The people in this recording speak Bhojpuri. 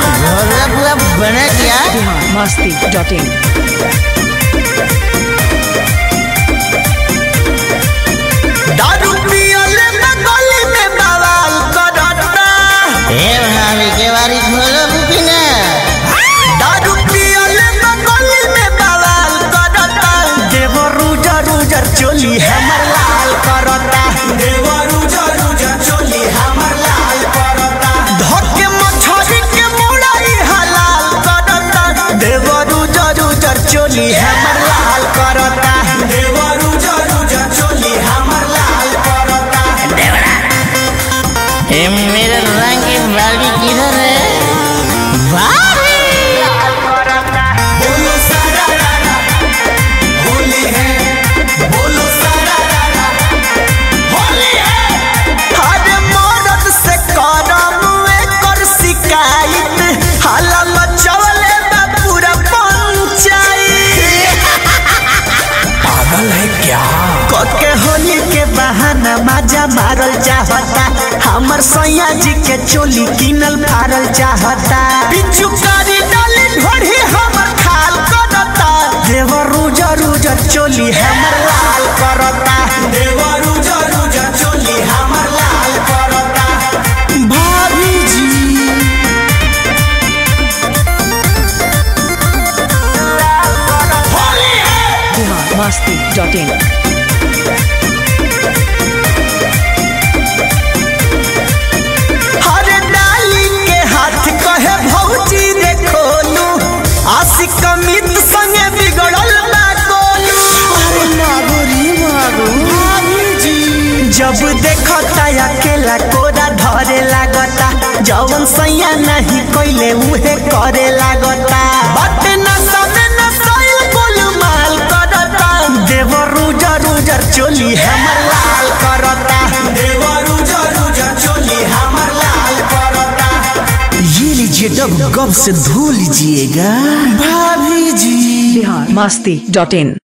घोड़ा पूरा बना दिया। masti.in दारू पियले में गली में बवाल करता। ए भाभी के बारी खोलो बुकिना। दारू पियले में गली में बवाल करता। देवर रुजर रुजर चोली हमर लाल करता। देवर रुजर रुजर चोली हमर लाल करता। धोके मछरी के मुड़ाई हलाल करता। देवर रुजर रुजर चोली हमर लाल करता। देवर रुजर रुजर चोली हमर लाल करता। ए मेरे रंग की बाली किधर है? बोलो सारा रारा होली है। बोलो सारा रारा होली है। अरे मौत से करम एकर शिकायत हाला मचवले बा पूरा पंचायत। पागल है क्या? कके होली के बहाना मजा मारल चाहता। हमर सैया जी के चोली किनल फारल चाहता। पिचुकारी डाली ढोढ़ी हमर खाल करता। देवर रुजर रुजर चोली हमर लाल करता। देवर रुजर रुजर चोली हमर लाल करता। भाभी जी होली है। masti.in हरे डाली के हाथ कहे भौजी रे खोलू। आशिक अमित संगे बिगड़ल बा गोलू। अरे मागोरी मागो भाभी जी जब देखता अकेला कोरा धरे लागता। जवन सैया नहीं कोइले उहे करे लागता। बट नशा में नसाइल गोलमाल करता। देवर रुजर रुजर चोली हमर लाल करता। देवर रुजर रुजर चोली हमर लाल करता। ये लीजिए डब गब से धो लीजिएगा भाभी जी। masti.in